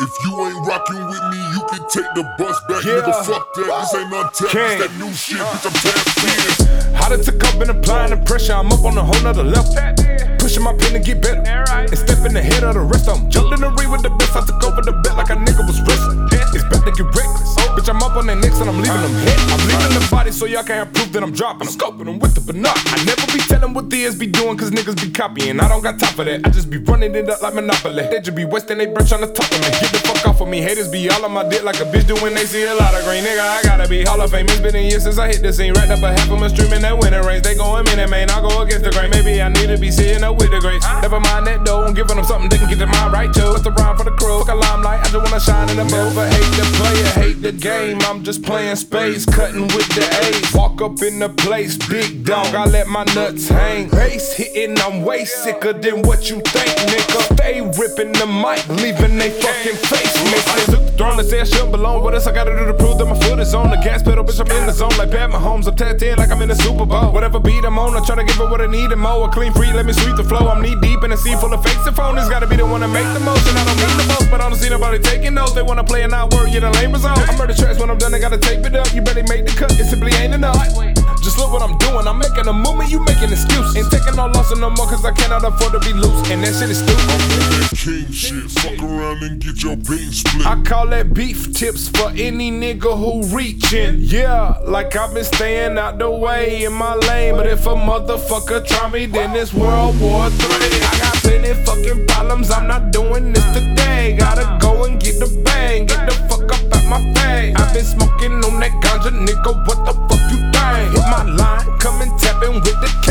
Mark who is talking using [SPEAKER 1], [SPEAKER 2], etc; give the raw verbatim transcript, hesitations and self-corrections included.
[SPEAKER 1] If you ain't rockin' with me, you can take the bus back.
[SPEAKER 2] Yeah.
[SPEAKER 1] Nigga, fuck that. This ain't untapped.
[SPEAKER 2] King.
[SPEAKER 1] It's that new shit. Bitch, I'm tapped in.
[SPEAKER 2] How to took up and applying the pressure, I'm up on a whole nother level. Pushing my pen to get better, and stepping ahead of the rest of them. Jumped in the ring with the best, I took over the bet like a nigga was wrestling. It's about to get reckless, bitch, I'm up on their necks and I'm leaving them hit. I'm leaving the body so y'all can have proof that I'm dropping. I'm scoping them with the binoc. I never be telling what these be doing cause niggas be copying. I don't got time for that, I just be running it up like Monopoly. They just be wasting they breath trying to talk to me. Get the fuck off of me, haters be all on my dick like a bitch do when they see a lot of green. Nigga, I gotta be Hall of Fame. It's been a year since I hit the scene. Right up a half of my stream in that winter race. They going minute, man, I go against the grain. Maybe I need to be sitting up with the greats. Never mind that though, I'm giving them something they can get to my right too. What's the rhyme for the crew? Fuck a limelight, I just wanna shine in the boat. But hate the player, hate the game. I'm just playing space, cutting with the A's. Walk up in the place, big dog, I let my nuts hang. Bass hitting, I'm way sicker than what you think, nigga. Stay ripping the mic, leaving they fucking face missing. Took the throne, they say I shouldn't belong. What else I gotta do to prove that my foot is on the gas pedal? Bitch, I'm in the zone like Pat Mahomes. I'm tapped in like I'm in the Super Bowl. Whatever beat I'm on, I try to give her what I need and more. A clean free, let me sweep the flow. I'm knee deep in a sea full of fakes and phonies. Gotta be the one to make the most, and I don't need the most, but I don't see nobody taking those. They wanna play and not worry, you the lame result. I murder tracks when I'm done, I gotta tape it up. You barely make the cut, it simply ain't enough. Just look what I'm doing, I'm making a movement, you making excuses. Ain't taking no loss no more cause I cannot afford to be loose, and that shit is stupid.
[SPEAKER 1] I'm on that king shit. Fuck around and get your bean split.
[SPEAKER 2] I call that beef tips for any nigga who reachin'. Yeah, like I've been staying out the way in my lane. But if a motherfucker try me, then it's World War Three. I got plenty fucking problems, I'm not doing this today. Gotta go and get the bang, get the fuck up out my face. I've been smoking on that ganja, nigga, what the fuck you think? Hit my line, come and tappin' with the